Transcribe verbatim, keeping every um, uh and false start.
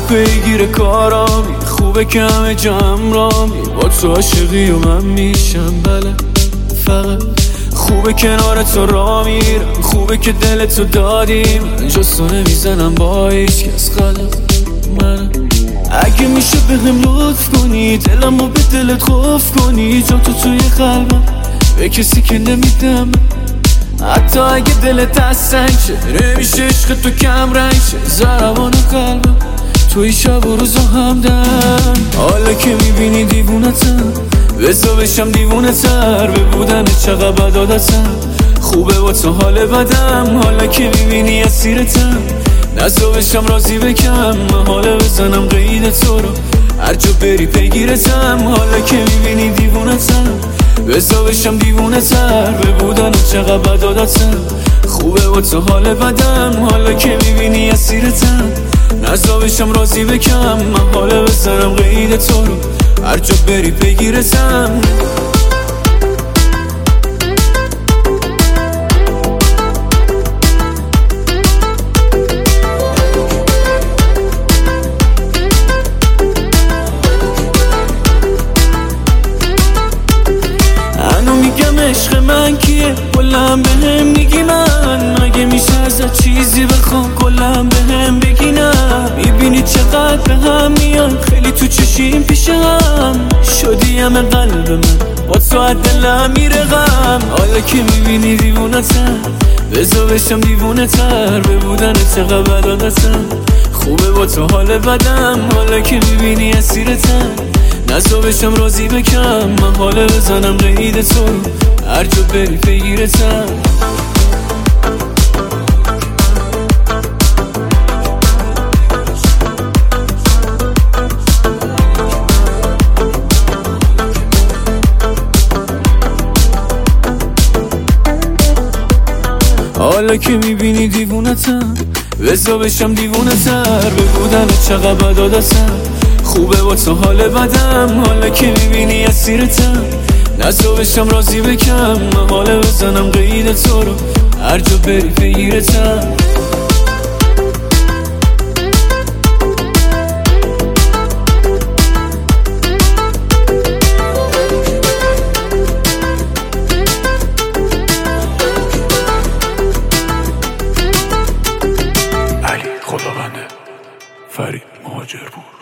پیگیر کارامی، خوبه که همه جمع رامی، با تو عاشقی و من میشم بله فقط خوبه کنار تو را میرم، خوبه که دل تو دادی من جستو نمیزنم با هیچ کس غلط من. اگه میشه بهم لطف کنی دلمو به دلت خوف کنی، جا تو توی قلبم به کسی که نمیدم، حتی اگه دلت از سنگ شه نمیشه عشق تو کم رنگ شه، ضربان قلبم توی شب و روزا همدم. حالا که میبینی دیوونتم بزا بشم دیوونه تر، به بودن چقدر بد عادتم خوبه با تو حال بدم. حالا که میبینی اسیرتم نزا بشم راضی بکم، من حالا بزنم قید تو رو هر جا بری پیگیرتم. حالا که میبینی دیوونتم بزا بشم دیوونه تر، به بودن چقدر بد عادتم خوبه با تو حال بدم. حالا که میبینی اسیرتم نزا بشم راضی بکم، من حالا بزنم قید تو رو هر جا بری پیگیرتم. انو میگم عشق من کیه کلم به هم میگی من، مگه میشه ازت چیزی بخوام کلم به هم بگی نه. میبینی چقدر به هم میان خیلی تو چشیم پیش هم، شدی همه قلب من با تو هر دلم میره غم. حالا که میبینی دیوونتم بزا بشم دیوونه تر، به بودن چقدر بد عادتم خوبه با تو حال بدم. حالا که میبینی اسیرتم نزا بشم راضی بکم، من حالا بزنم قید تو رو هر جا بری پیگیرتم. حالا که میبینی دیوونتم بزا بشم دیوونه تر، به بودن چقدر بد عادتم خوبه با تو حال بدم. حالا که میبینی اسیرتم نزا بشم راضی بکم، من حالا بزنم قید تو رو هر جا بری پیگیرتم. علی خداونده فرید مهاجر بود.